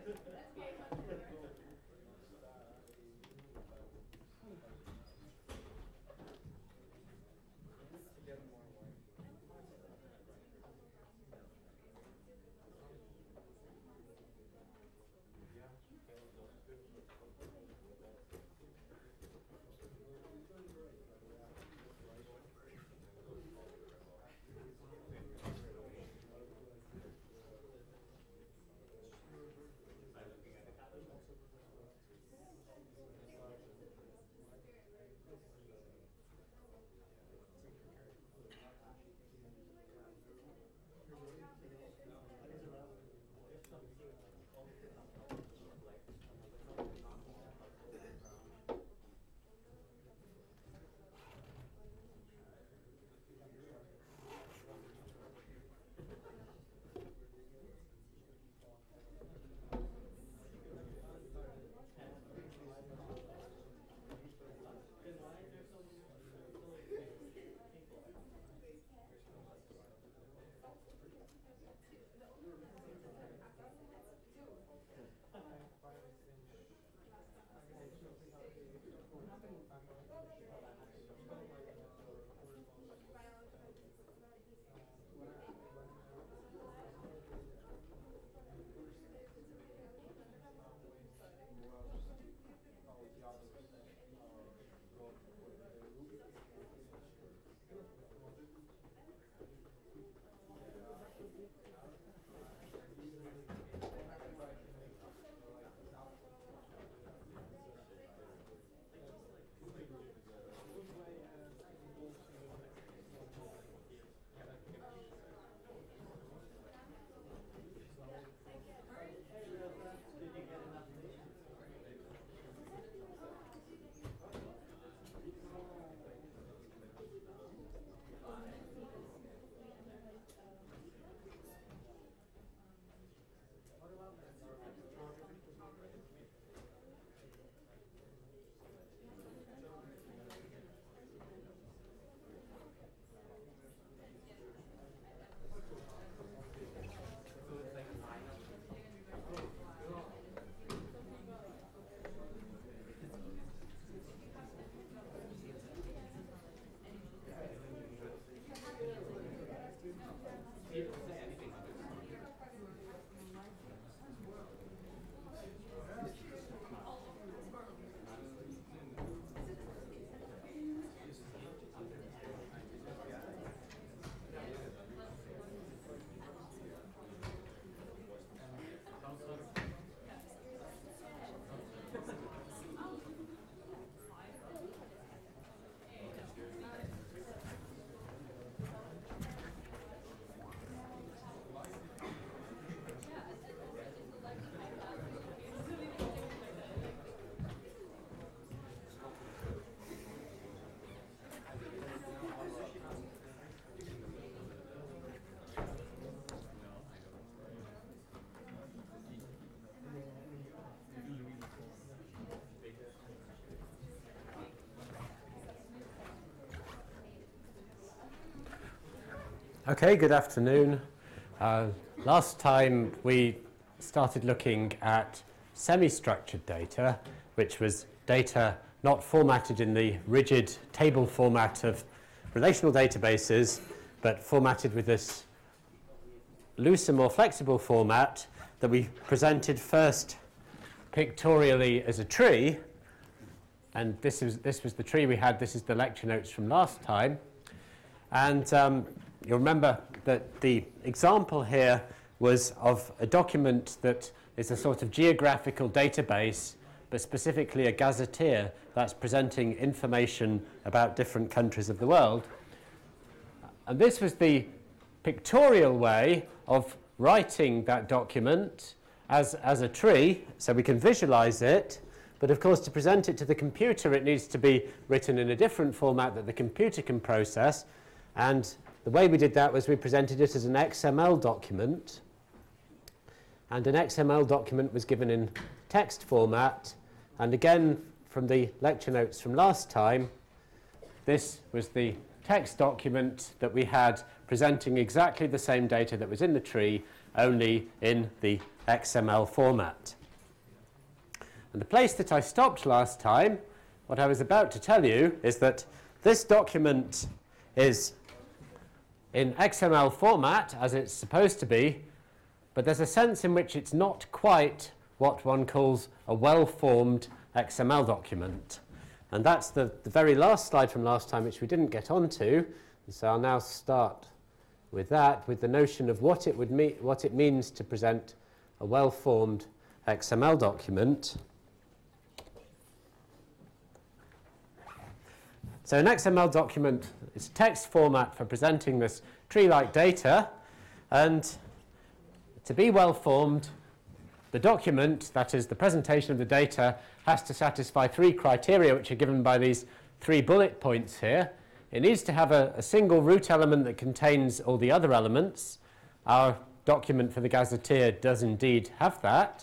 Okay, good afternoon. Last time we started looking at semi-structured data, which was data not formatted in the rigid table format of relational databases, but formatted with this looser, more flexible format that we presented first pictorially as a tree. And this was the tree we had. This is the lecture notes from last time. And you'll remember that the example here was of a document that is a sort of geographical database, but specifically a gazetteer that's presenting information about different countries of the world. And this was the pictorial way of writing that document as a tree, so we can visualize it. But of course, to present it to the computer, it needs to be written in a different format that the computer can process. And the way we did that was we presented it as an XML document. And an XML document was given in text format. And again, from the lecture notes from last time, this was the text document that we had presenting exactly the same data that was in the tree, only in the XML format. And the place that I stopped last time, what I was about to tell you, is that this document is in XML format, as it's supposed to be, but there's a sense in which it's not quite what one calls a well-formed XML document. And that's the very last slide from last time, which we didn't get onto. So I'll now start with that, with the notion of what it means to present a well-formed XML document. So an XML document is text format for presenting this tree-like data, and to be well-formed, the document, that is the presentation of the data, has to satisfy three criteria, which are given by these 3 bullet points here. It needs to have a single root element that contains all the other elements. Our document for the Gazetteer does indeed have that.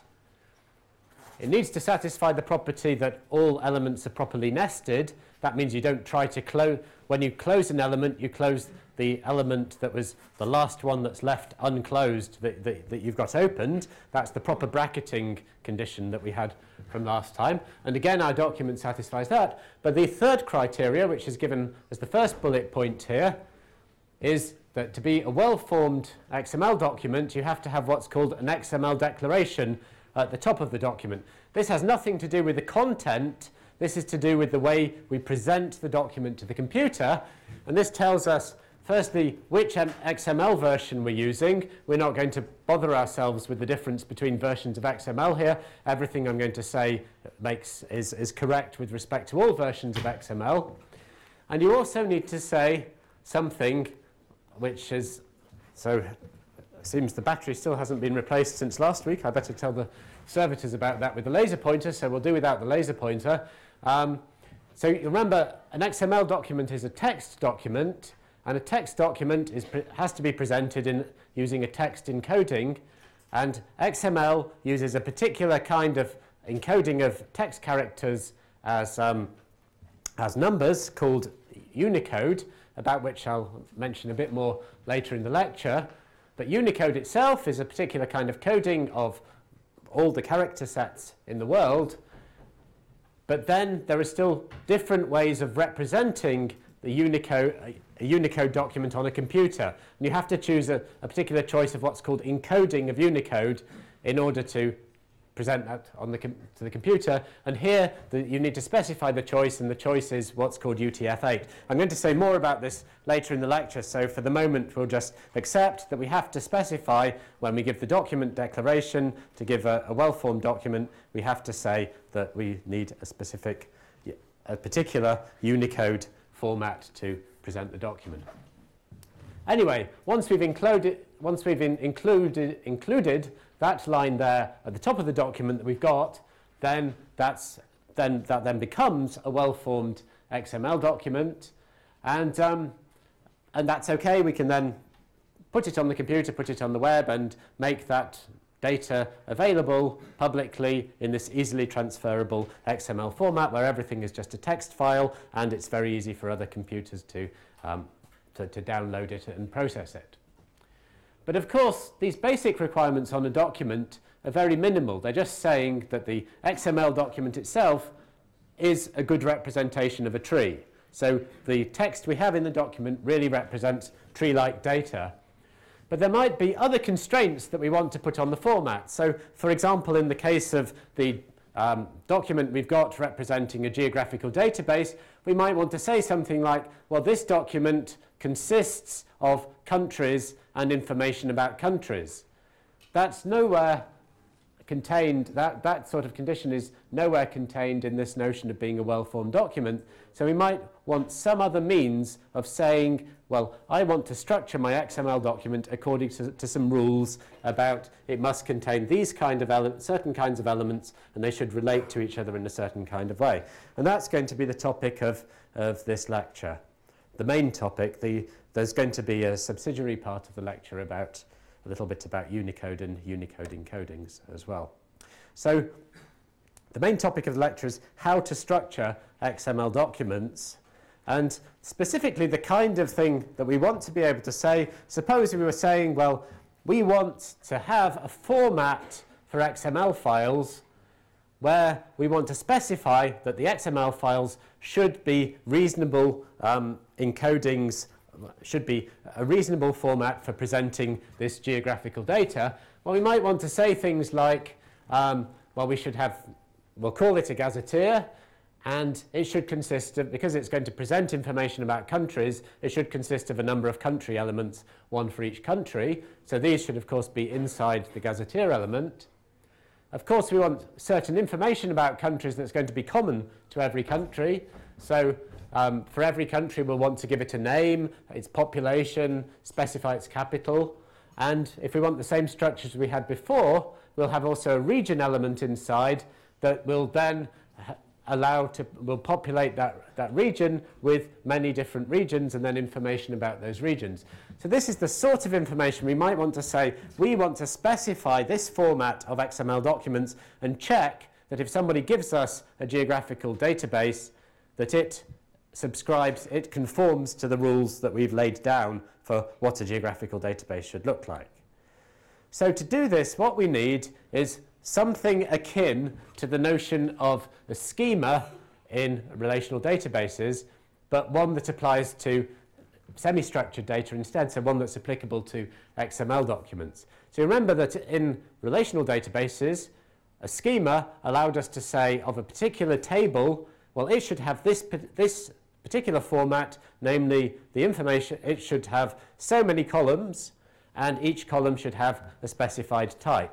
It needs to satisfy the property that all elements are properly nested. That means you don't try to close. When you close an element, you close the element that was the last one that's left unclosed that you've got opened. That's the proper bracketing condition that we had from last time. And again, our document satisfies that. But the third criteria, which is given as the first bullet point here, is that to be a well-formed XML document, you have to have what's called an XML declaration at the top of the document. This has nothing to do with the content. This is to do with the way we present the document to the computer. And this tells us, firstly, which XML version we're using. We're not going to bother ourselves with the difference between versions of XML here. Everything I'm going to say is correct with respect to all versions of XML. And you also need to say something which is, so it seems the battery still hasn't been replaced since last week. I better tell the servitors about that with the laser pointer, so we'll do without the laser pointer. So you remember, an XML document is a text document, and a text document has to be presented using a text encoding, and XML uses a particular kind of encoding of text characters as numbers called Unicode, about which I'll mention a bit more later in the lecture. But Unicode itself is a particular kind of coding of all the character sets in the world. But then there are still different ways of representing the a Unicode document on a computer. And you have to choose a particular choice of what's called encoding of Unicode in order to present that to the computer. And here you need to specify the choice, and the choice is what's called UTF-8. I'm going to say more about this later in the lecture, so for the moment we'll just accept that we have to specify when we give the document declaration. To give a well-formed document, we have to say that we need a particular Unicode format to present the document. Anyway, once we've included that line there at the top of the document that we've got, then that becomes a well-formed XML document, and that's okay. We can then put it on the computer, put it on the web, and make that data available publicly in this easily transferable XML format where everything is just a text file, and it's very easy for other computers to download it and process it. But of course, these basic requirements on a document are very minimal. They're just saying that the XML document itself is a good representation of a tree. So the text we have in the document really represents tree-like data. But there might be other constraints that we want to put on the format. So, for example, in the case of the document we've got representing a geographical database, we might want to say something like, well, this document consists of countries and information about countries. That's nowhere contained, that sort of condition is nowhere contained in this notion of being a well-formed document. So we might want some other means of saying, well, I want to structure my XML document according to some rules about it must contain these kind of certain kinds of elements, and they should relate to each other in a certain kind of way. And that's going to be the topic of this lecture. The main topic, there's going to be a subsidiary part of the lecture about a little bit about Unicode and Unicode encodings as well. So the main topic of the lecture is how to structure XML documents, and specifically the kind of thing that we want to be able to say. Suppose we were saying, well, we want to have a format for XML files where we want to specify that the XML files should be reasonable encodings, should be a reasonable format for presenting this geographical data. Well, we might want to say things like, well, we'll call it a gazetteer, and it should consist of, because it's going to present information about countries, it should consist of a number of country elements, one for each country. So these should, of course, be inside the gazetteer element. Of course, we want certain information about countries that's going to be common to every country. So for every country, we'll want to give it a name, its population, specify its capital. And if we want the same structures we had before, we'll have also a region element inside that will then will populate that region with many different regions and then information about those regions. So this is the sort of information we might want to say, we want to specify this format of XML documents and check that if somebody gives us a geographical database, that it conforms to the rules that we've laid down for what a geographical database should look like. So to do this, what we need is something akin to the notion of a schema in relational databases, but one that applies to semi-structured data instead, so one that's applicable to XML documents. So remember that in relational databases, a schema allowed us to say of a particular table, well, it should have this particular format, namely the information, it should have so many columns, and each column should have a specified type.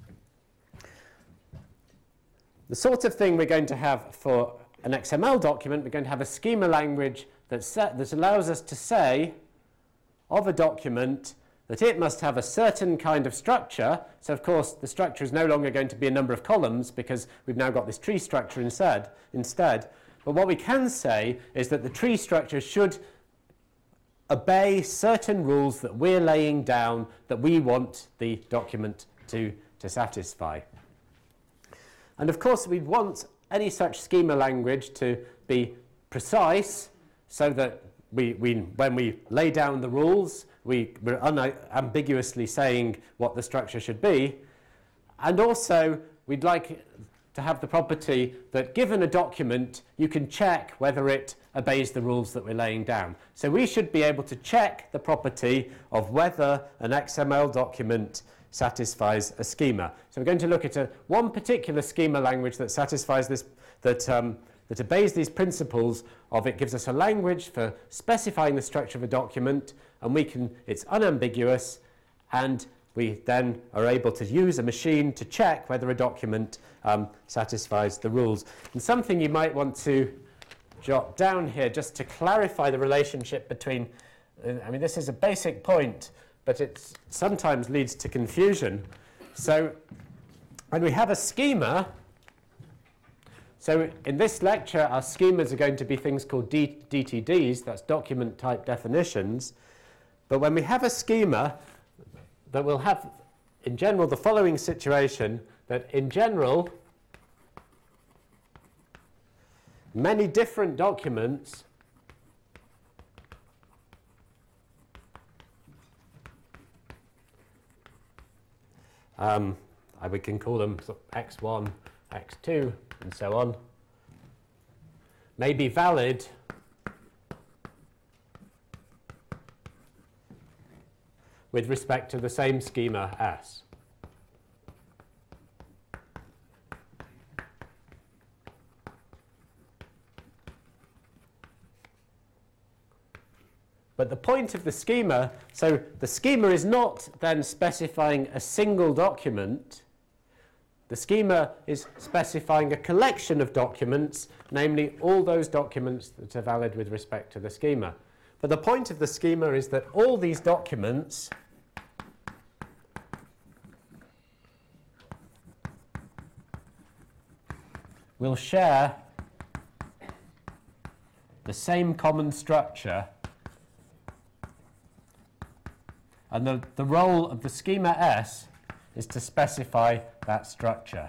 The sort of thing we're going to have for an XML document, we're going to have a schema language that allows us to say of a document that it must have a certain kind of structure. So, of course, the structure is no longer going to be a number of columns because we've now got this tree structure instead. But what we can say is that the tree structure should obey certain rules that we're laying down that we want the document to satisfy. And of course, we want any such schema language to be precise so that when we lay down the rules, we're unambiguously saying what the structure should be. And also, we'd like to have the property that given a document, you can check whether it obeys the rules that we're laying down. So we should be able to check the property of whether an XML document satisfies a schema. So we're going to look at one particular schema language that satisfies this, that obeys these principles of it gives us a language for specifying the structure of a document, and it's unambiguous, and we then are able to use a machine to check whether a document satisfies the rules. And something you might want to jot down here just to clarify the relationship between, this is a basic point, but it sometimes leads to confusion. So when we have a schema, so in this lecture our schemas are going to be things called DTDs, that's document type definitions. But when we have a schema, that will have in general the following situation, that in general many different documents we can call them x1, x2, and so on, may be valid with respect to the same schema S. But the point of the schema, so the schema is not then specifying a single document. The schema is specifying a collection of documents, namely all those documents that are valid with respect to the schema. But the point of the schema is that all these documents will share the same common structure, and the role of the schema S is to specify that structure.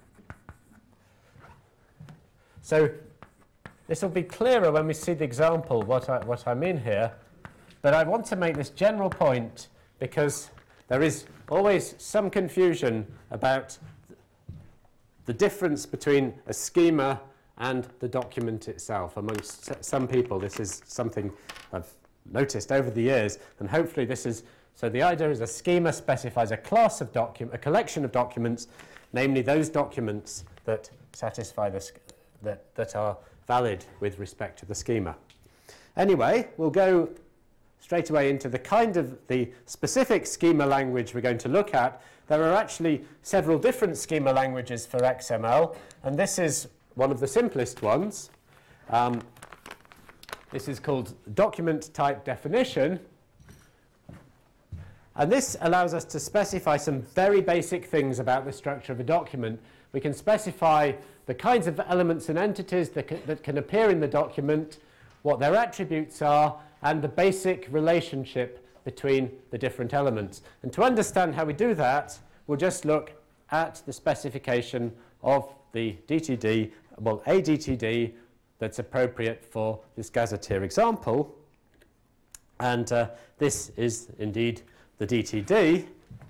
So this will be clearer when we see the example, what I mean here. But I want to make this general point because there is always some confusion about the difference between a schema and the document itself. Amongst some people, this is something I've noticed over the years, and hopefully this is, so the idea is a schema specifies a class of document, a collection of documents, namely those documents that satisfy that are valid with respect to the schema. Anyway, we'll go straight away into the specific schema language we're going to look at. There are actually several different schema languages for XML, and this is one of the simplest ones. This is called document type definition. And this allows us to specify some very basic things about the structure of a document. We can specify the kinds of elements and entities that can appear in the document, what their attributes are, and the basic relationship between the different elements. And to understand how we do that, we'll just look at the specification of the DTD, well, a DTD that's appropriate for this gazetteer example. And this is indeed the DTD.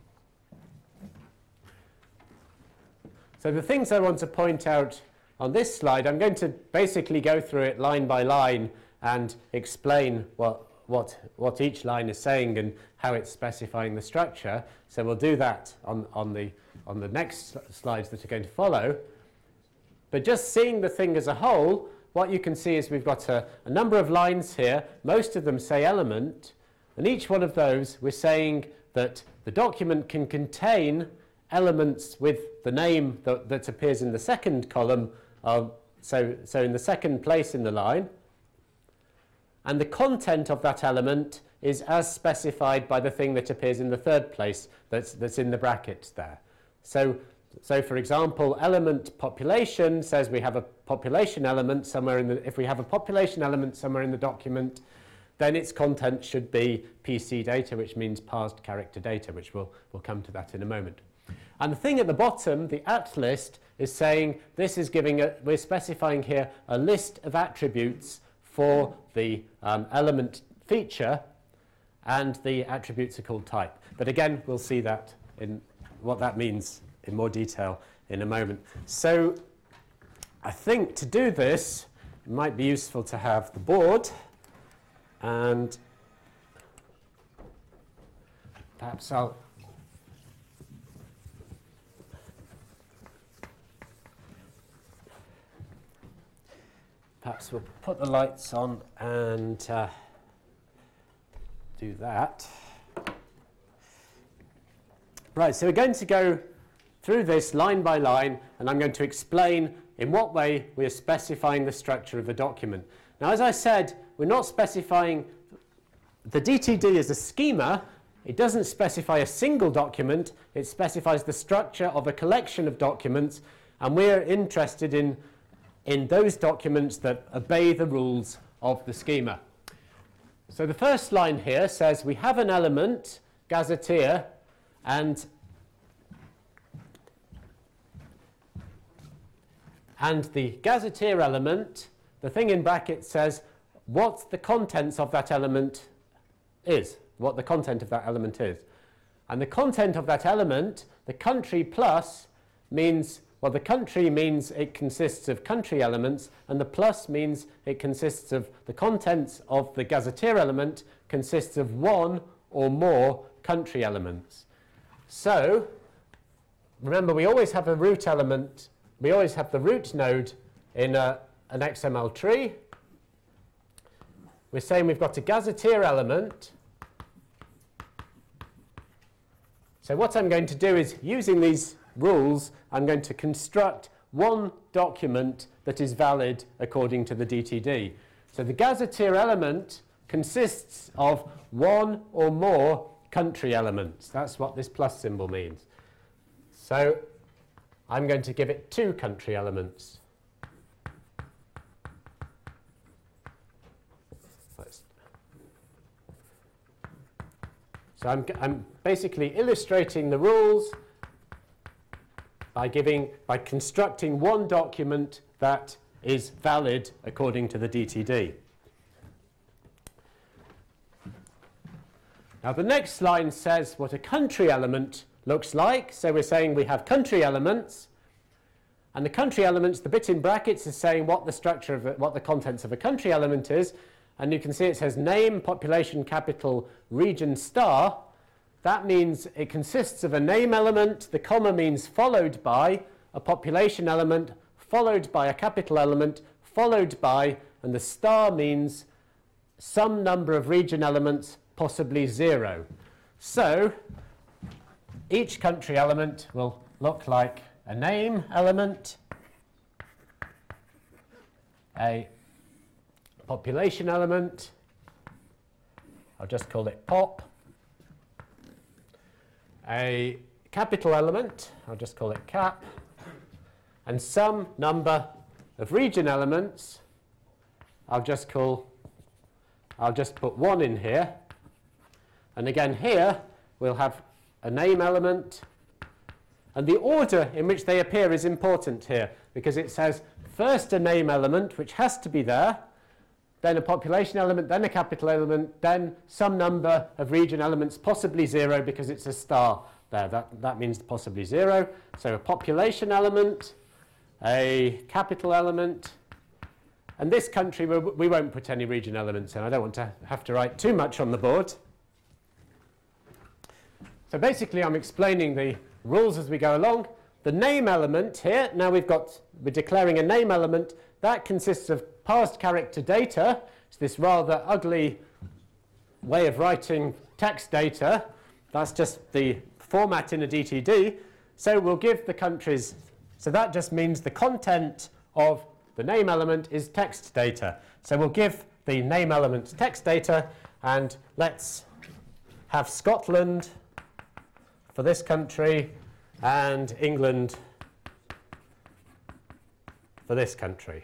So the things I want to point out on this slide, I'm going to basically go through it line by line and explain what each line is saying and how it's specifying the structure. So we'll do that on the next slides that are going to follow. But just seeing the thing as a whole, what you can see is we've got a number of lines here. Most of them say element, and each one of those we're saying that the document can contain elements with the name that appears in the second column, so in the second place in the line. And the content of that element is as specified by the thing that appears in the third place that's in the brackets there. So for example, element population says we have a population element somewhere if we have a population element somewhere in the document, then its content should be PC data, which means parsed character data, which we'll come to that in a moment. And the thing at the bottom, the at list, is saying this is we're specifying here a list of attributes for the element feature, and the attributes are called type. But again, we'll see that in what that means in more detail in a moment. So I think to do this, it might be useful to have the board, and perhaps we'll put the lights on and do that. Right, so we're going to go through this line by line, and I'm going to explain in what way we are specifying the structure of a document. Now, as I said, we're not specifying the DTD as a schema. It doesn't specify a single document. It specifies the structure of a collection of documents, and we're interested in those documents that obey the rules of the schema. So the first line here says we have an element, gazetteer, and the gazetteer element, the thing in brackets says what the contents of that element is, what the content of that element is. And the content of that element, the country plus, means, well, the country means it consists of country elements, and the plus means it consists of the contents of the gazetteer element consists of one or more country elements. So remember, we always have a root element, we always have the root node in an XML tree. We're saying we've got a gazetteer element. So what I'm going to do is, using these rules, I'm going to construct one document that is valid according to the DTD. So the gazetteer element consists of one or more country elements. That's what this plus symbol means. So I'm going to give it 2 country elements. So I'm basically illustrating the rules by constructing one document that is valid according to the DTD. Now the next line says what a country element looks like. So we're saying we have country elements, And the country elements, the bit in brackets is saying what the structure of what the contents of a country element is. And you can see it says name, population, capital, region, star. That means it consists of a name element, the comma means followed by a population element, followed by a capital element, followed by, and the star means some number of region elements, possibly 0. So each country element will look like a name element, a population element, I'll just call it pop, a capital element, I'll just call it cap, and some number of region elements, I'll just put 1 in here. And again here we'll have a name element, and the order in which they appear is important here because it says first a name element which has to be there, then a population element, then a capital element, then some number of region elements, possibly 0 because it's a star there. That means possibly 0. So a population element, a capital element, and this country we won't put any region elements in. I don't want to have to write too much on the board. So basically I'm explaining the rules as we go along. The name element here, now we're declaring a name element that consists of parsed character data. It's this rather ugly way of writing text data. That's just the format in a DTD. So we'll give the countries, so that just means the content of the name element is text data. So we'll give the name element text data, and let's have Scotland for this country and England for this country.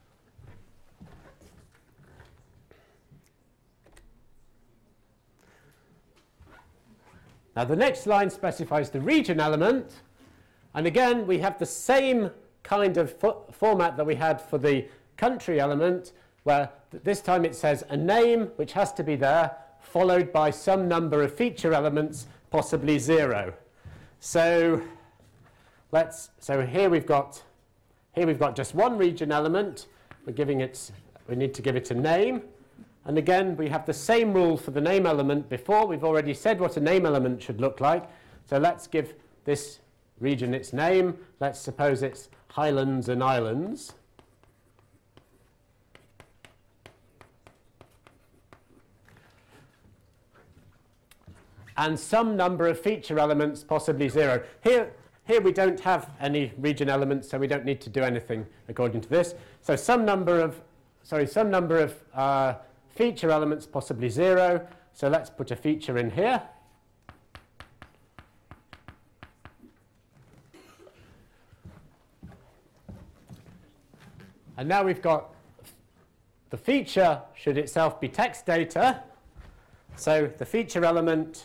Now the next line specifies the region element, and again we have the same kind of format that we had for the country element, where this time it says a name which has to be there, followed by some number of feature elements, possibly 0. So here we've got just one region element. We need to give it a name. And again, we have the same rule for the name element before. We've already said what a name element should look like. So let's give this region its name. Let's suppose it's Highlands and Islands. And some number of feature elements, possibly 0. Here we don't have any region elements, so we don't need to do anything according to this. So some number of feature elements, possibly 0. So let's put a feature in here. And now we've got the feature should itself be text data. So the feature element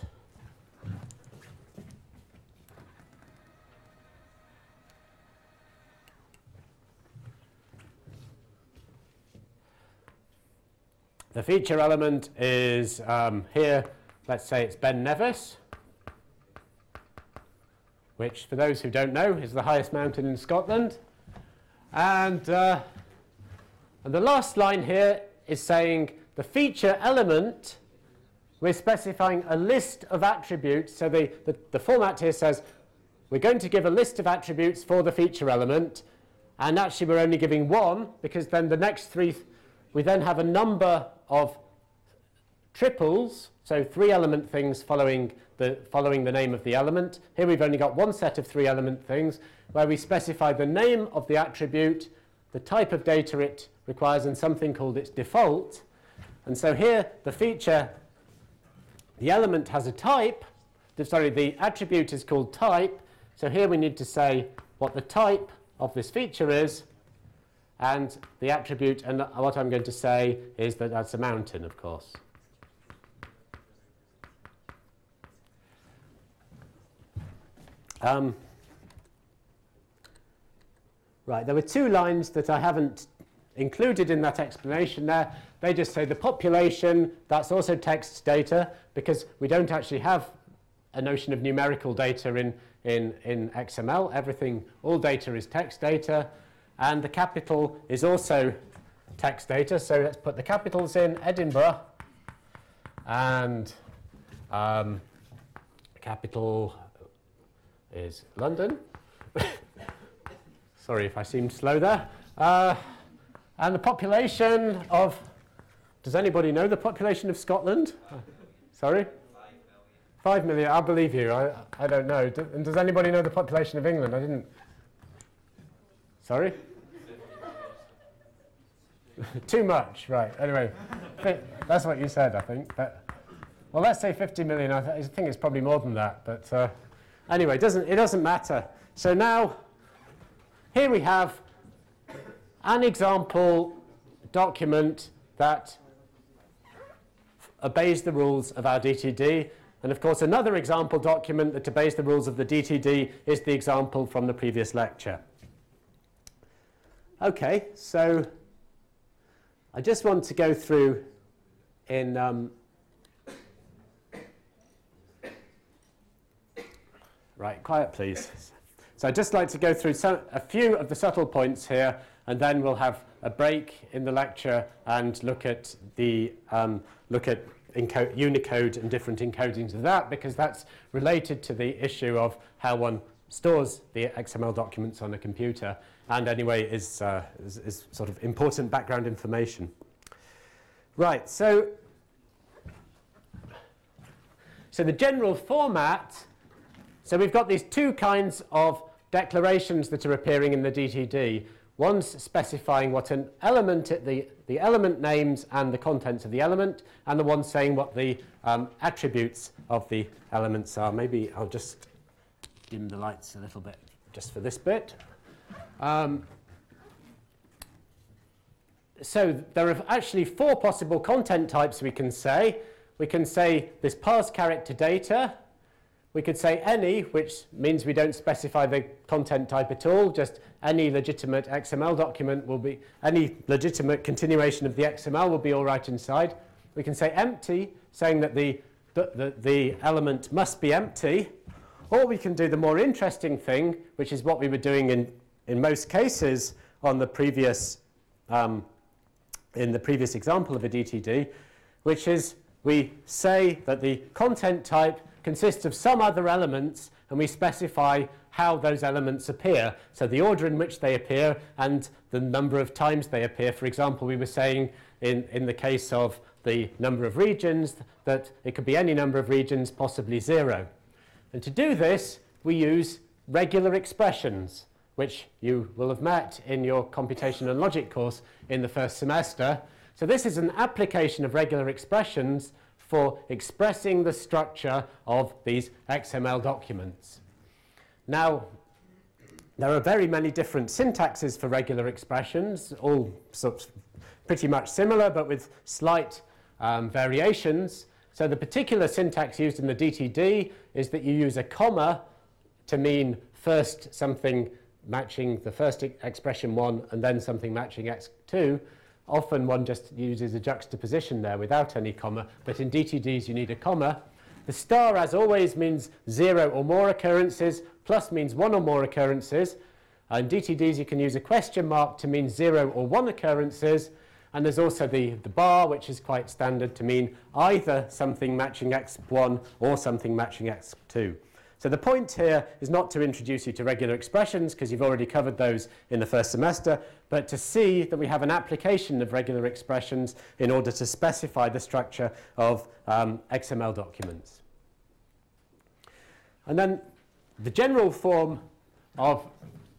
is here, let's say it's Ben Nevis, which for those who don't know is the highest mountain in Scotland. And the last line here is saying the feature element, we're specifying a list of attributes. So the format here says we're going to give a list of attributes for the feature element, and actually we're only giving one, because then the next three, we then have a number of triples, so 3 element things following the name of the element. Here we've only got one set of 3 element things where we specify the name of the attribute, the type of data it requires, and something called its default. And so here the element has a type. The attribute is called type. So here we need to say what the type of this feature is, and the attribute, and what I'm going to say is that that's a mountain, of course. Right, there were 2 lines that I haven't included in that explanation there. They just say the population, that's also text data, because we don't actually have a notion of numerical data in XML. Everything, all data is text data, and the capital is also text data. So let's put the capitals in: Edinburgh, and capital is London. Sorry if I seemed slow there. And the population of, does anybody know the population of Scotland? Sorry? 5 million. I believe you. I don't know. And does anybody know the population of England? I didn't. Sorry? Too much, right. Anyway, that's what you said, I think. But, well, let's say 50 million. I think it's probably more than that. But anyway, it doesn't matter. So now, here we have an example document that obeys the rules of our DTD. And of course, another example document that obeys the rules of the DTD is the example from the previous lecture. Okay, so I just want to go through in right, quiet please. So I'd just like to go through a few of the subtle points here, and then we'll have a break in the lecture and look at the Unicode and different encodings of that, because that's related to the issue of how one stores the XML documents on a computer, and anyway is sort of important background information. Right, so the general format. So we've got these two kinds of declarations that are appearing in the DTD. One's specifying what an element, the element names and the contents of the element, and the one saying what the attributes of the elements are. Maybe I'll just dim the lights a little bit just for this bit. So there are actually 4 possible content types we can say. We can say this parse character data. We could say any, which means we don't specify the content type at all, just any legitimate XML document will be, any legitimate continuation of the XML will be all right inside. We can say empty, saying that the element must be empty. Or we can do the more interesting thing, which is what we were doing in most cases on the previous, in the previous example of a DTD, which is we say that the content type consists of some other elements, and we specify how those elements appear. So the order in which they appear and the number of times they appear. For example, we were saying in the case of the number of regions that it could be any number of regions, possibly 0. And to do this, we use regular expressions, which you will have met in your computation and logic course in the first semester. So this is an application of regular expressions for expressing the structure of these XML documents. Now, there are very many different syntaxes for regular expressions, all sorts pretty much similar, but with slight variations. So the particular syntax used in the DTD is that you use a comma to mean first something matching the first expression 1 and then something matching x2. Often one just uses a juxtaposition there without any comma, but in DTDs you need a comma. The star, as always, means 0 or more occurrences, plus means 1 or more occurrences. In DTDs you can use a question mark to mean 0 or 1 occurrences, and there's also the bar, which is quite standard to mean either something matching x1 or something matching x2. So the point here is not to introduce you to regular expressions, because you've already covered those in the first semester, but to see that we have an application of regular expressions in order to specify the structure of XML documents. And then the general form of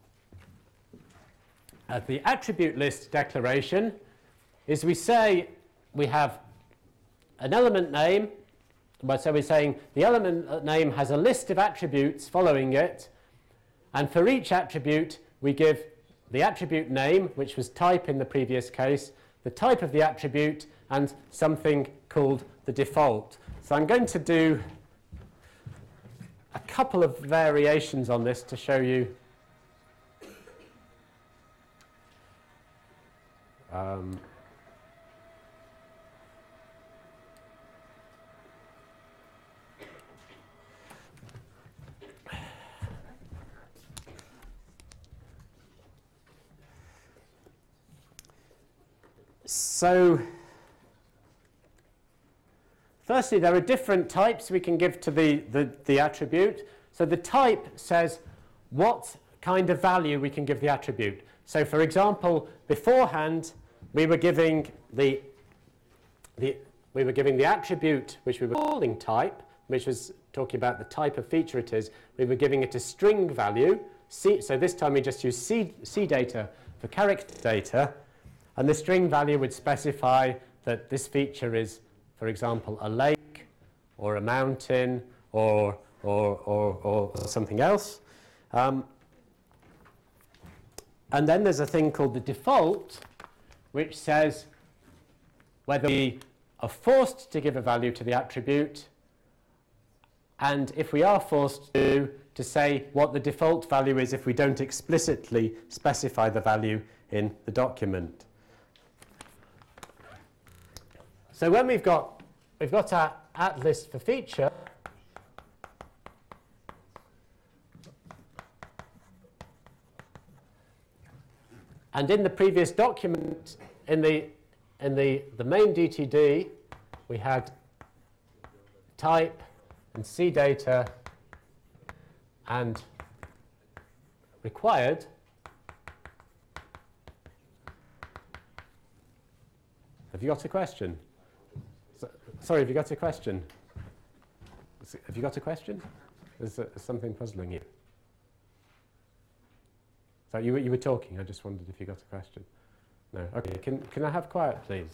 the attribute list declaration is we say we have an element name. So we're saying the element name has a list of attributes following it, and for each attribute we give the attribute name, which was type in the previous case, the type of the attribute, and something called the default. So I'm going to do a couple of variations on this to show you So firstly, there are different types we can give to the attribute. So the type says what kind of value we can give the attribute. So for example, beforehand, we were giving the attribute which we were calling type, which was talking about the type of feature it is. We were giving it a string value. So this time we just use C data for character data. And the string value would specify that this feature is, for example, a lake or a mountain or something else. And then there's a thing called the default, which says whether we are forced to give a value to the attribute, and if we are forced to say what the default value is if we don't explicitly specify the value in the document. So when we've got our @list for feature, and in the previous document, in the main DTD, we had type and C data and required. Have you got a question? Sorry, have you got a question? Have you got a question? Is something puzzling you? So you were talking. I just wondered if you got a question. No. Okay. Can I have quiet, please?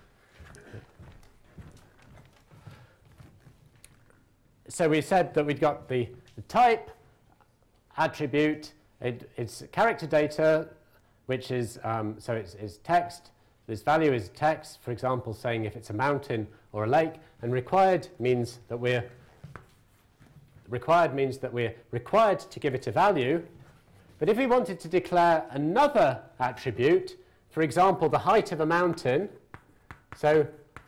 So we said that we'd got the type attribute. It's character data, which is so it's text. This value is text, for example, saying if it's a mountain or a lake, and required means that we're required to give it a value. But if we wanted to declare another attribute, for example, the height of a mountain, so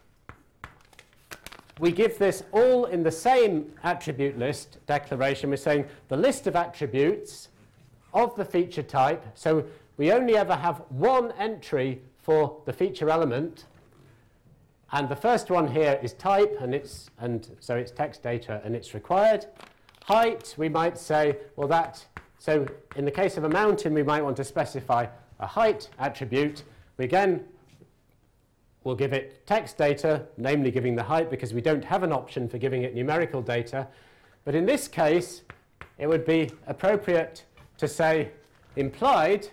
we give this all in the same attribute list declaration. We're saying the list of attributes of the feature type, so we only ever have one entry for the feature element, and the first one here is type, and so it's text data and it's required. Height, we might say, well, so in the case of a mountain, we might want to specify a height attribute. We again will give it text data, namely giving the height, because we don't have an option for giving it numerical data. But in this case, it would be appropriate to say implied,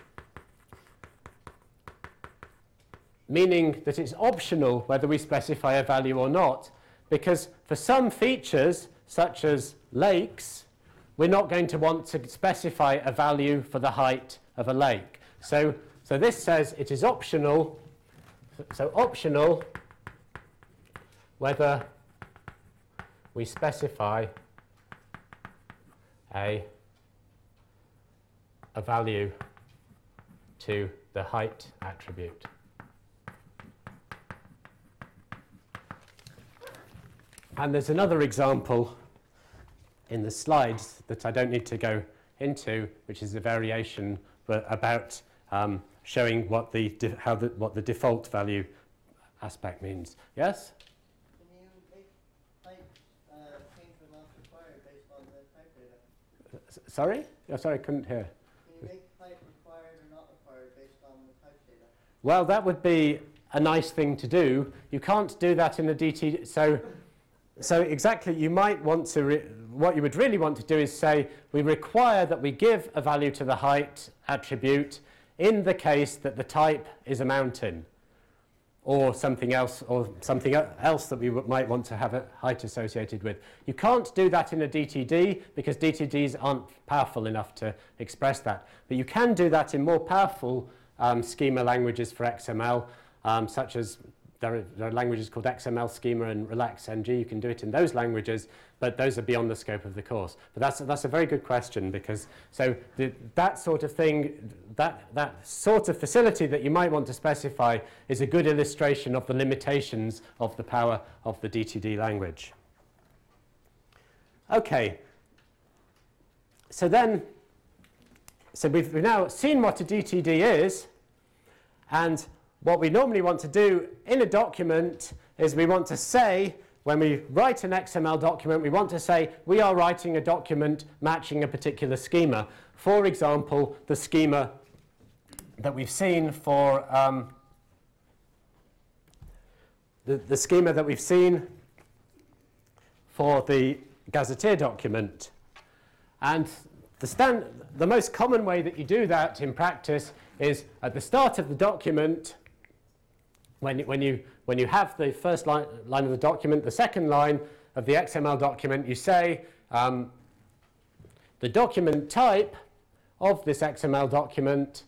meaning that it's optional whether we specify a value or not, because for some features, such as lakes, we're not going to want to specify a value for the height of a lake. So this says it is optional, so optional whether we specify a value to the height attribute. And there's another example in the slides that I don't need to go into, which is a variation about showing what the default value aspect means. Yes? Can you make type change when not required based on the type data? Sorry? Oh, sorry, I couldn't hear. Can you make type required or not required based on the type data? Well, that would be a nice thing to do. You can't do that in the DT. So exactly, you might want to, what you would really want to do is say, we require that we give a value to the height attribute in the case that the type is a mountain or something else that we might want to have a height associated with. You can't do that in a DTD because DTDs aren't powerful enough to express that. But you can do that in more powerful schema languages for XML, such as there are languages called XML Schema and RelaxNG. You can do it in those languages, but those are beyond the scope of the course. But that's a very good question, because that sort of thing, that sort of facility that you might want to specify is a good illustration of the limitations of the power of the DTD language. Okay. So we've now seen what a DTD is, and what we normally want to do in a document is we want to say, when we write an XML document, we want to say we are writing a document matching a particular schema. For example, the schema that we've seen for the schema that we've seen for the Gazetteer document. And the most common way that you do that in practice is at the start of the document, when you have the first line of the document, the second line of the XML document, you say the document type of this XML document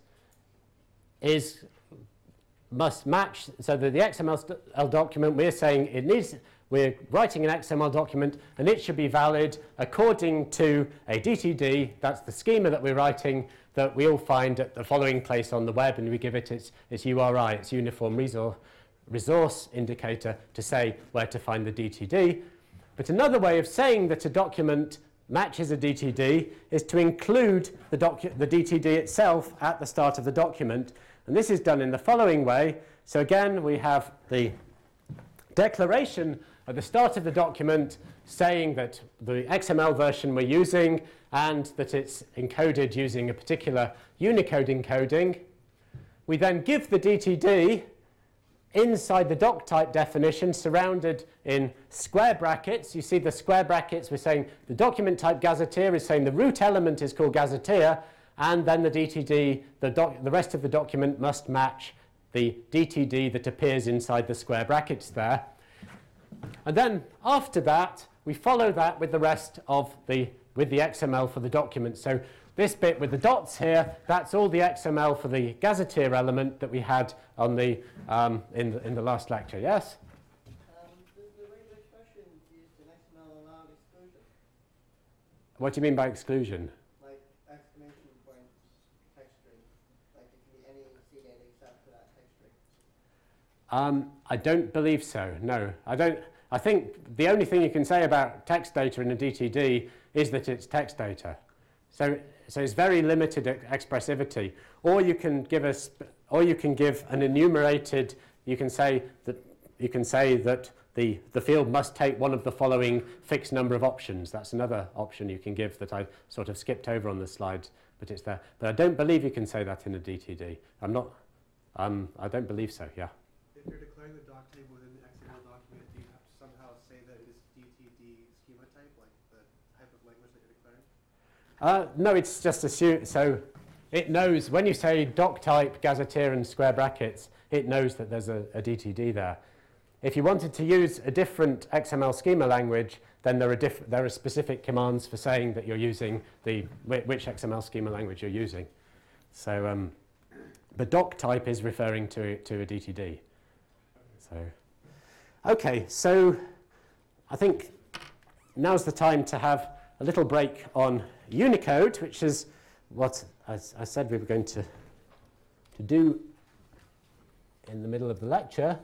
must match, so that the XML document, we're writing an XML document and it should be valid according to a DTD, that's the schema that we're writing, that we all find at the following place on the web, and we give it its URI, its Uniform Resource Indicator, to say where to find the DTD. But another way of saying that a document matches a DTD is to include the DTD itself at the start of the document. And this is done in the following way. So again, we have the declaration at the start of the document saying that the XML version we're using and that it's encoded using a particular Unicode encoding. We then give the DTD inside the doc type definition, surrounded in square brackets. You see the square brackets, we're saying the document type Gazetteer is saying the root element is called Gazetteer, and then the DTD, the rest of the document must match the DTD that appears inside the square brackets there. And then after that, we follow that with the rest of the XML for the document. So this bit with the dots here, that's all the XML for the Gazetteer element that we had on the in the last lecture. Yes? Does the regular expression used in XML allow exclusion? What do you mean by exclusion? Like exclamation point text string. Like it can be any CDN except for that text string. I don't believe so. No, I don't. I think the only thing you can say about text data in a DTD is that it's text data. So it's very limited expressivity. Or you can give an enumerated. You can say that the field must take one of the following fixed number of options. That's another option you can give that I sort of skipped over on the slide, but it's there. But I don't believe you can say that in a DTD. I'm not. I don't believe so. Yeah. If you're declaring the doc type within the XML document, do you have to somehow say that it is DTD schema type, like the type of language that you're declaring? No, it's just assumed. So it knows when you say doc type, Gazetteer, and square brackets, it knows that there's a DTD there. If you wanted to use a different XML schema language, then there are specific commands for saying that you're using which XML schema language you're using. So the doc type is referring to a DTD. So, okay, so I think now's the time to have a little break on Unicode, which is what I said we were going to do in the middle of the lecture.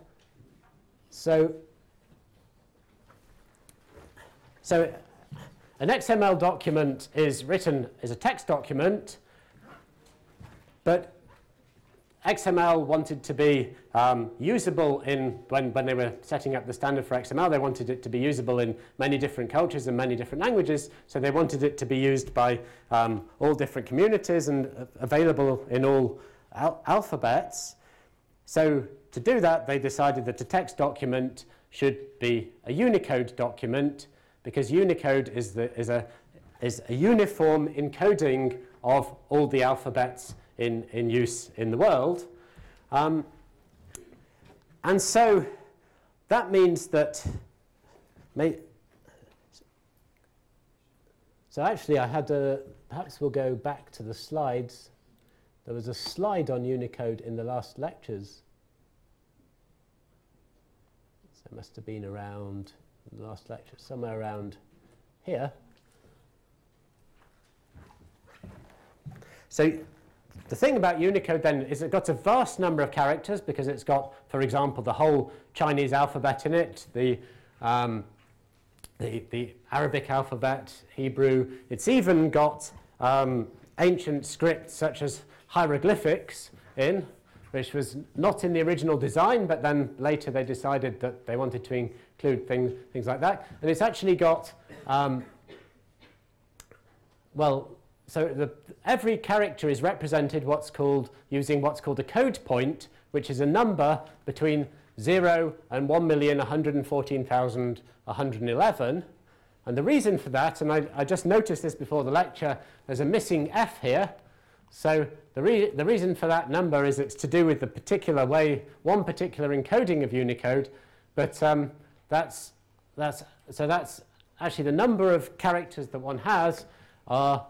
So an XML document is written as a text document, but XML wanted to be usable when they were setting up the standard for XML. They wanted it to be usable in many different cultures and many different languages, so they wanted it to be used by all different communities and available in all alphabets. So to do that, they decided that a text document should be a Unicode document, because Unicode is a uniform encoding of all the alphabets in use in the world. And so that means that so actually I had perhaps we'll go back to the slides. There was a slide on Unicode in the last lectures. So it must have been around the last lecture, somewhere around here. So the thing about Unicode then is it's got a vast number of characters, because it's got, for example, the whole Chinese alphabet in it, the Arabic alphabet, Hebrew. It's even got ancient scripts such as hieroglyphics in, which was not in the original design, but then later they decided that they wanted to include things like that. And it's actually got, every character is represented using what's called a code point, which is a number between 0 and 1,114,111. And the reason for that, and I just noticed this before the lecture, there's a missing F here. So the reason for that number is it's to do with the particular way, one particular encoding of Unicode. But that's actually the number of characters that one has are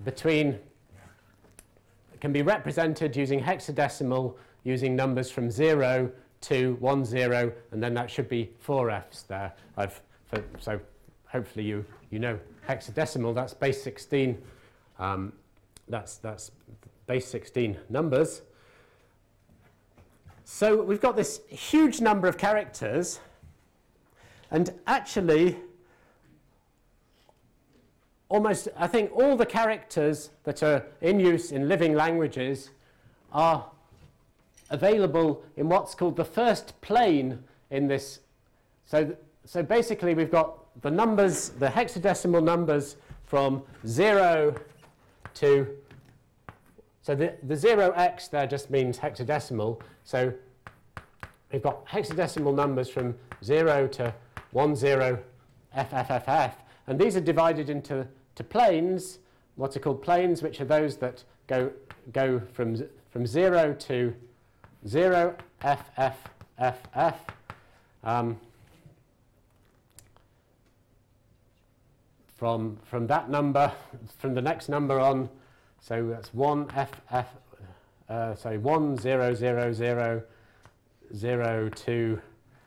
can be represented using hexadecimal, using numbers from 0 to 10, and then that should be 4 Fs there. So hopefully you know hexadecimal, that's base 16. That's base 16 numbers. So we've got this huge number of characters, and actually I think all the characters that are in use in living languages are available in what's called the first plane in this. So basically we've got the numbers, the hexadecimal numbers from 0 to, so the 0x there just means hexadecimal. So we've got hexadecimal numbers from 0 to 10FFFF, and these are divided into planes, what are called planes, which are those that go from 0 to 0FFFF. From that number, from the next number on, so that's 1FF, sorry, 1000 0 to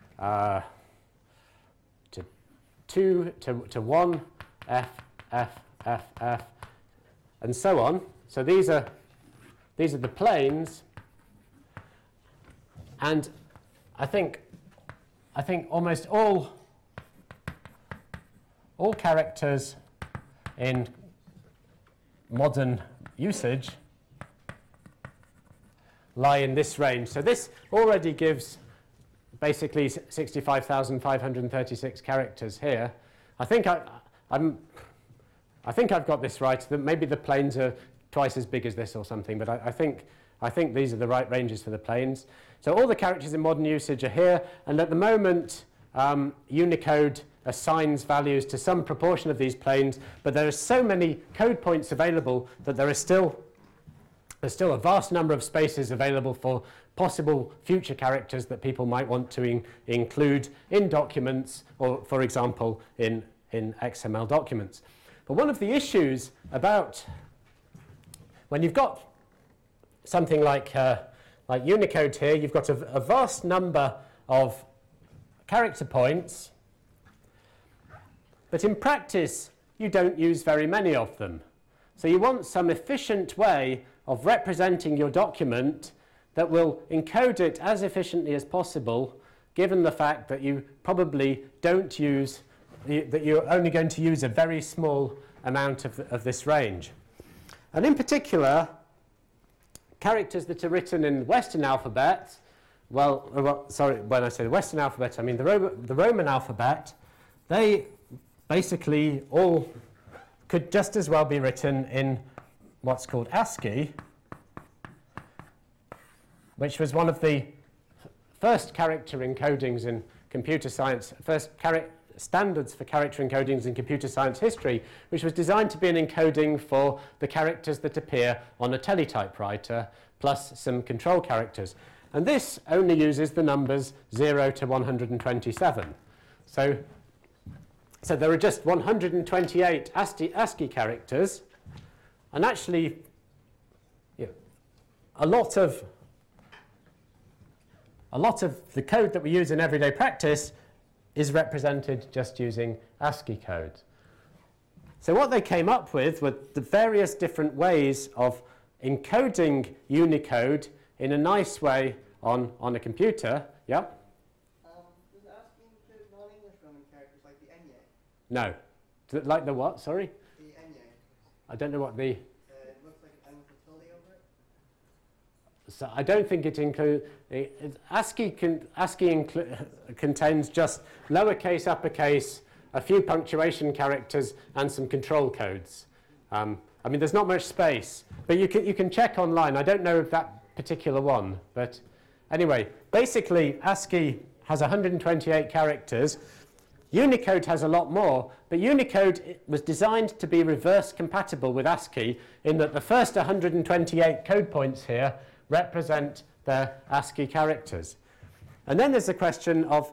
2 to 1 FFFF, and so on. So these are the planes, and I think almost all characters in modern usage lie in this range. So this already gives basically 65,536 characters here. I think I've got this right. That maybe the planes are twice as big as this or something, but I think these are the right ranges for the planes. So all the characters in modern usage are here, and at the moment Unicode assigns values to some proportion of these planes, but there are so many code points available that there's still a vast number of spaces available for possible future characters that people might want to include in documents, or for example in XML documents. But one of the issues about when you've got something like Unicode here, you've got a vast number of character points, but in practice you don't use very many of them. So you want some efficient way of representing your document that will encode it as efficiently as possible, given the fact that you probably don't use, that you're only going to use a very small amount of this range. And in particular, characters that are written in Western alphabet, sorry, when I say the Western alphabet, I mean the Roman alphabet, they basically all could just as well be written in what's called ASCII, which was one of the first character encodings in computer science, first standards for character encodings in computer science history, which was designed to be an encoding for the characters that appear on a teletypewriter, plus some control characters. And this only uses the numbers 0 to 127. So there are just 128 ASCII characters, and actually a lot of the code that we use in everyday practice is represented just using ASCII code. So what they came up with were the various different ways of encoding Unicode in a nice way on a computer. Yeah? Does ASCII include non-English Roman characters like the Enye? No. Like the what, sorry? The Enye. I don't know what the... It looks like an N with a tilde over So I don't think it includes, ASCII contains just lowercase, uppercase, a few punctuation characters and some control codes. I mean, there's not much space, but you can check online. I don't know if that particular one, but anyway, basically ASCII has 128 characters. Unicode has a lot more, but Unicode was designed to be reverse compatible with ASCII in that the first 128 code points here represent the ASCII characters. And then there's the question of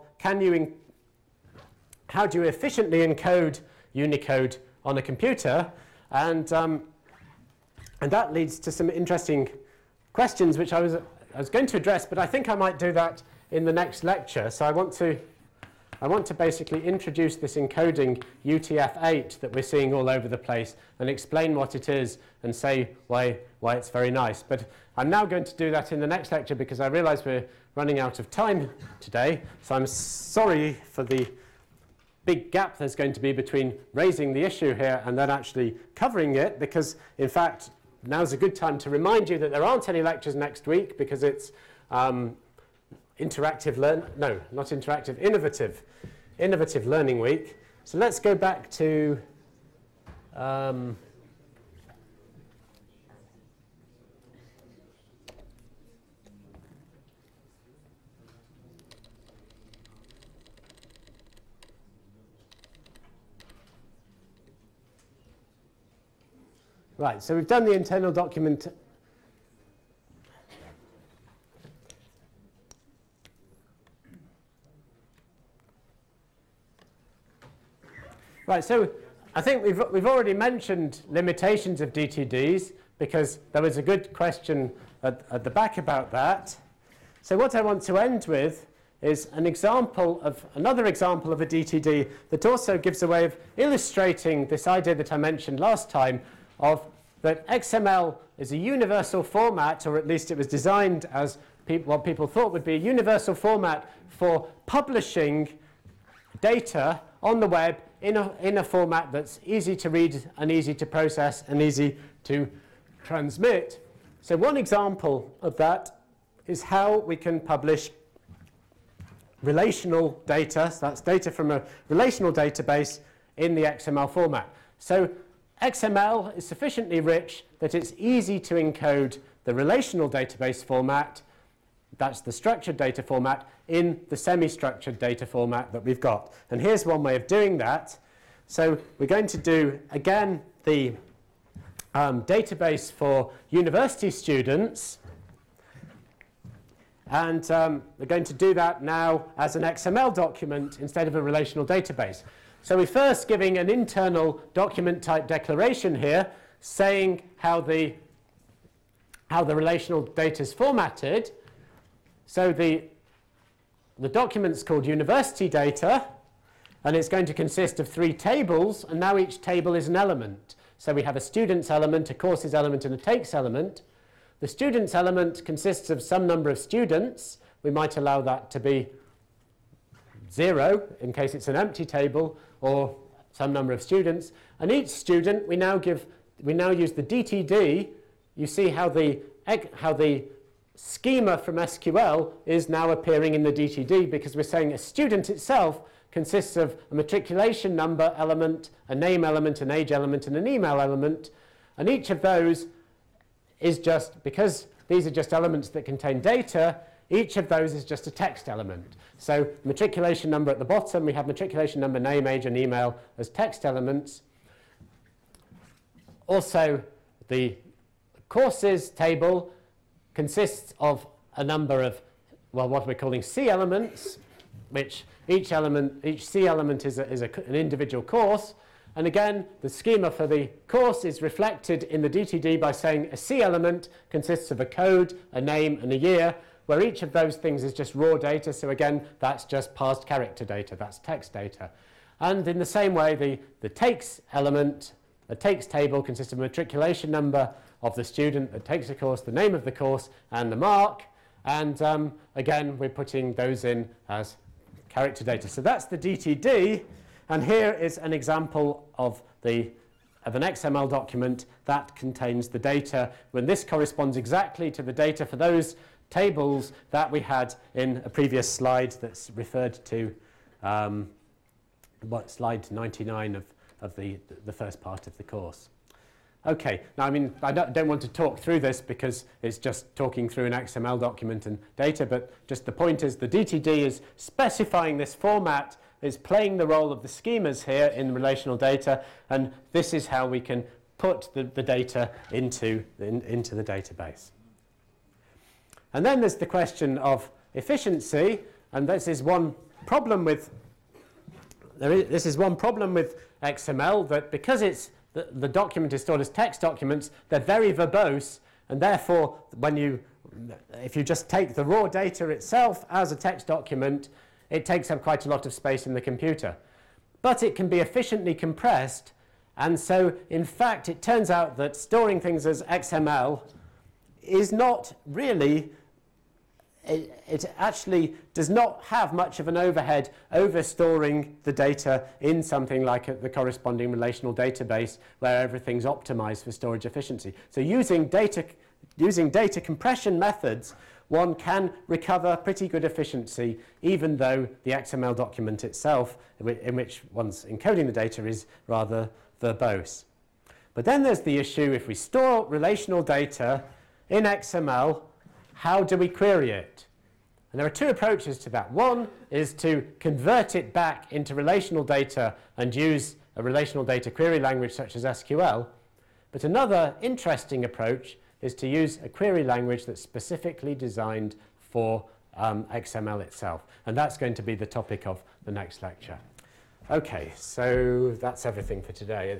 how do you efficiently encode Unicode on a computer? And that leads to some interesting questions which I was going to address, but I think I might do that in the next lecture. So I want to basically introduce this encoding UTF-8 that we're seeing all over the place and explain what it is and say why it's very nice. But I'm now going to do that in the next lecture because I realize we're running out of time today. So I'm sorry for the big gap there's going to be between raising the issue here and then actually covering it, because in fact now's a good time to remind you that there aren't any lectures next week because it's innovative learning week. So let's go back to right, so we've done the internal document. Right, so I think we've already mentioned limitations of DTDs because there was a good question at the back about that. So what I want to end with is another example of a DTD that also gives a way of illustrating this idea that I mentioned last time of that XML is a universal format, or at least it was designed as what people thought would be a universal format for publishing data on the web in a format that's easy to read and easy to process and easy to transmit. So one example of that is how we can publish relational data. So that's data from a relational database in the XML format. So XML is sufficiently rich that it's easy to encode the relational database format, that's the structured data format, in the semi-structured data format that we've got. And here's one way of doing that. So we're going to do, again, the database for university students. And we're going to do that now as an XML document instead of a relational database. So we're first giving an internal document type declaration here saying how the relational data is formatted. So the document's called university data, and it's going to consist of 3 tables, and now each table is an element. So we have a students element, a courses element, and a takes element. The students element consists of some number of students. We might allow that to be 0 in case it's an empty table, or some number of students. And each student, we now use the DTD. You see how the schema from SQL is now appearing in the DTD because we're saying a student itself consists of a matriculation number element, a name element, an age element, and an email element. And each of those is just, because these are just elements that contain data, each of those is just a text element. So matriculation number at the bottom, we have matriculation number, name, age, and email as text elements. Also, the courses table consists of a number of, well, what we're calling C elements, which each C element is an individual course. And again, the schema for the course is reflected in the DTD by saying a C element consists of a code, a name, and a year, where each of those things is just raw data. So again, that's just parsed character data, that's text data. And in the same way, the takes element, the takes table consists of a matriculation number of the student that takes the course, the name of the course, and the mark. And again, we're putting those in as character data. So that's the DTD. And here is an example of the of an XML document that contains the data, when this corresponds exactly to the data for those tables that we had in a previous slide that's referred to slide 99 of the first part of the course. Okay, now I don't want to talk through this because it's just talking through an XML document and data, but just the point is the DTD is specifying this format, is playing the role of the schemas here in relational data, and this is how we can put the data into the database. And then there's the question of efficiency, and this is one problem with XML, that because the document is stored as text documents, they're very verbose, and therefore if you just take the raw data itself as a text document, it takes up quite a lot of space in the computer. But it can be efficiently compressed, and so in fact it turns out that storing things as XML is not really, it actually does not have much of an overhead over storing the data in something like the corresponding relational database where everything's optimized for storage efficiency. So using data compression methods, one can recover pretty good efficiency, even though the XML document itself, in which one's encoding the data, is rather verbose. But then there's the issue, if we store relational data in XML, how do we query it? And there are two approaches to that. One is to convert it back into relational data and use a relational data query language such as SQL. But another interesting approach is to use a query language that's specifically designed for XML itself. And that's going to be the topic of the next lecture. Okay, so that's everything for today.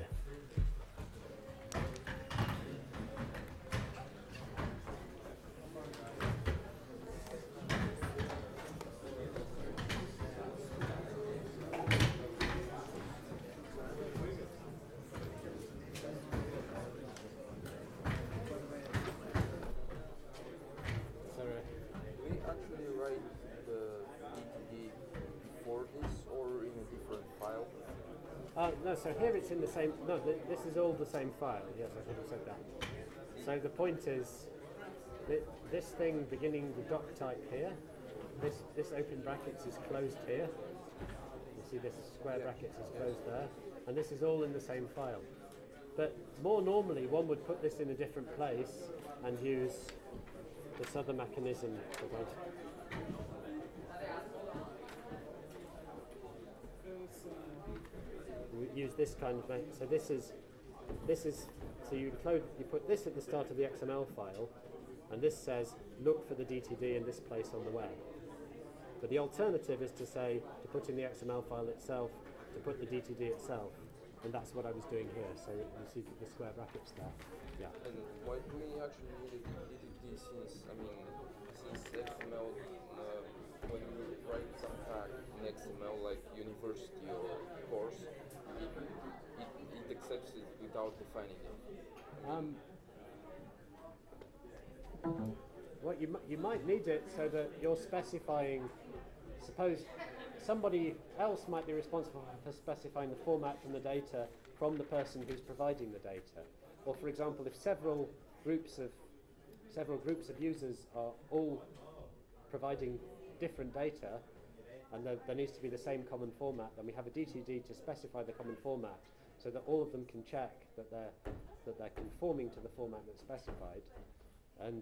No, so here it's in the same, no, this is all the same file. Yes, I should have said that. So the point is, this thing beginning the doc type here, this open brackets is closed here. You see this square brackets is closed there, and this is all in the same file. But more normally, one would put this in a different place and use this other mechanism. Use this kind of so this is so you put this at the start of the XML file, and this says look for the DTD in this place on the web. But the alternative is to say to put in the XML file itself, to put the DTD itself, and that's what I was doing here. So you see the square brackets there. Yeah. And why do we actually need a DTD since XML when you write some tag in XML like university or course, it accepts it without defining it. Well, you might need it so that you're specifying. Suppose somebody else might be responsible for specifying the format from the data from the person who's providing the data. Or, for example, if several groups of users are all providing different data, and there needs to be the same common format, then we have a DTD to specify the common format so that all of them can check that they're conforming to the format that's specified, and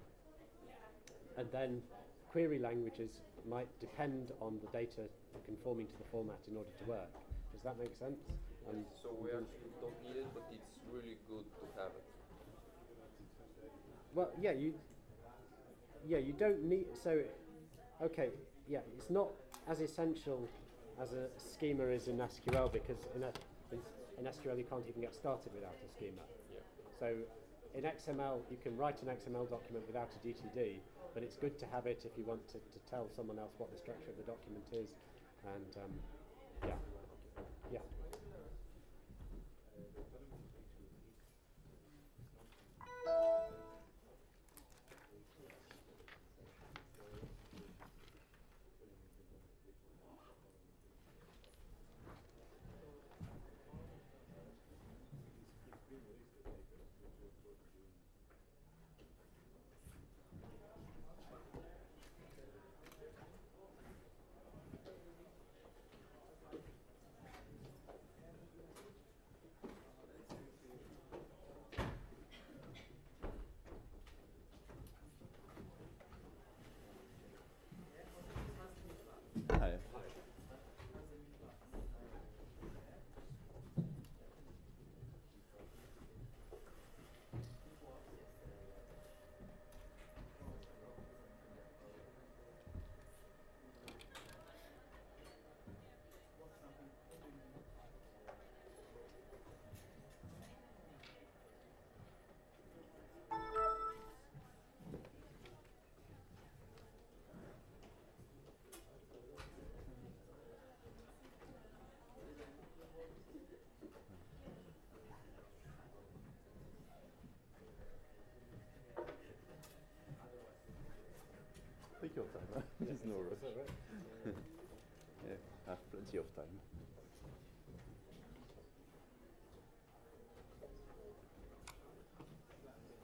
then query languages might depend on the data conforming to the format in order to work. Does that make sense? So we actually don't need it, but it's really good to have it. Well, you don't need, so, okay, yeah, it's not as essential as a schema is in SQL, because in SQL you can't even get started without a schema. Yeah. So in XML you can write an XML document without a DTD, but it's good to have it if you want to tell someone else what the structure of the document is, and yeah. Take your time. There's no rush. Yeah, have plenty of time.